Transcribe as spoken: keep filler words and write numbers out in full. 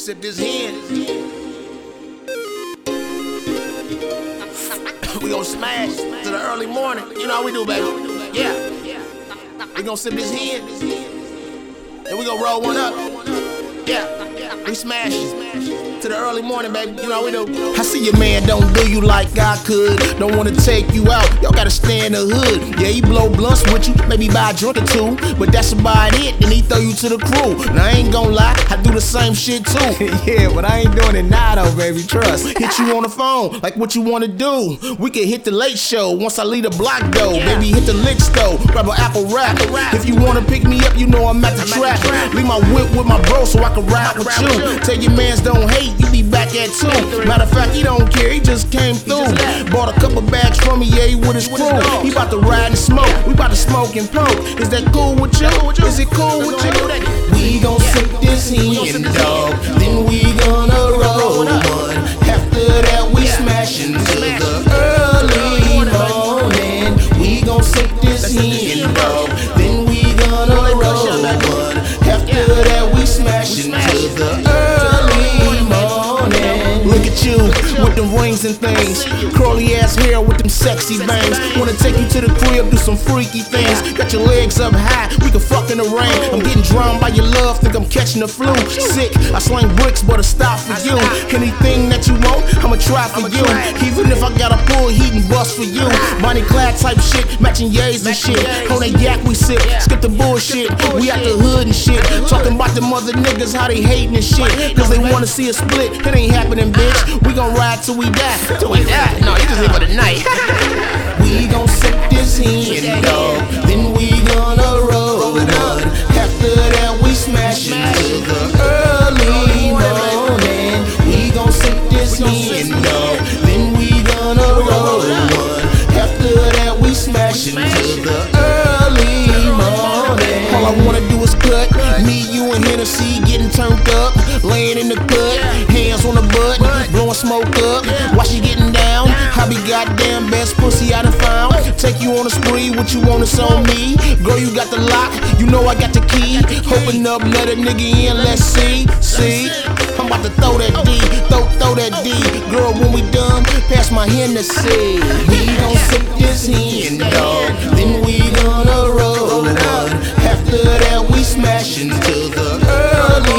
Sip this hen. We gon' smash to the early morning. You know how we do, baby. Yeah. We gon' sip this hen. And we gon' roll one up. Yeah. We smash to the early morning, baby. You know how we do. I see your man don't do you like I could. Don't wanna take you out. Y'all gotta stay in the hood. Yeah, he blow blunts with you, maybe buy a drink or two. But that's about it. Then he throw you to the crew. Now I ain't gon' lie, I do the same shit too. Yeah, but I ain't doing it now though, baby. Trust. Hit you on the phone, like what you wanna do. We can hit the late show once I leave the block though. Yeah. Baby, hit the lick stove, grab an apple wrap. If you wanna pick me up, you know I'm at the trap. Leave my whip with my bro so I can ride with you. Tell your mans don't hate, you be back at two. Matter of fact, he don't care, he just came through. Bought a couple bags from me, yeah, he with his crew. He about to ride and smoke, we about to smoke and poke. Is that cool with you? Is it cool with you? We gon' sip this hen, dog. Then we gonna roll one. After that, we smashin' to the early morning. We gon' sip this hen, dog. Then we gonna roll one. After that, we smashin' to the early morning. Look at you with them rings and things, curly ass hair with them sexy bangs. Wanna take you to the crib, do some freaky things. Got your legs up high, we can fuck in the rain. I'm getting drowned by your love, think I'm catching the flu. Sick, I slang bricks, but a stop for you. Anything that you want, I'ma try for you. Even if I gotta pull heat and bust for you. Bonnie Clyde type shit, matching yays and shit. On that yak we sip, skip the bullshit. We out the hood and shit. Talking about them other niggas, how they hating and shit. Cause they wanna see a split, it ain't happening, bitch. We gon' ride till we die. Till we die? No, you just here for the night. We gon' sip this hen, dog. Then we gonna roll one. After that, we smashin' to the early morning. We gon' sip this hen, dog. Then we gonna roll one. After that, we smashin' to the early morning. All I wanna do is cut. Me, you, and Hennessy getting turned up. Laying in the cut, hands on the butt, blowing smoke up. While she getting down, I be goddamn best pussy I done found. Take you on a spree, what you want is on me. Girl, you got the lock, you know I got the key. Open up, let a nigga in, let's see. See, I'm about to throw that D, throw, throw that D. Girl, when we done, pass my Hennessy. We gon' sip this hen, dog. Then we gonna roll one. After that, we smashin' to the early